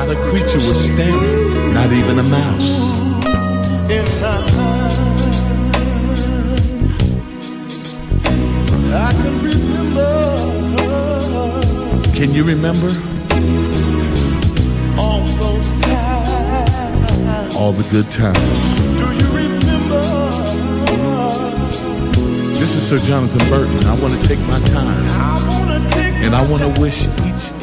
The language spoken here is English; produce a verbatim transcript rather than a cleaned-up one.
Not a creature was staring, not even a mouse. In my mind, I can remember. Can you remember? All those times. All the good times. Do you remember? This is Sir Jonathan Burton. I want to take my time. I wanna take and my I want time. to wish each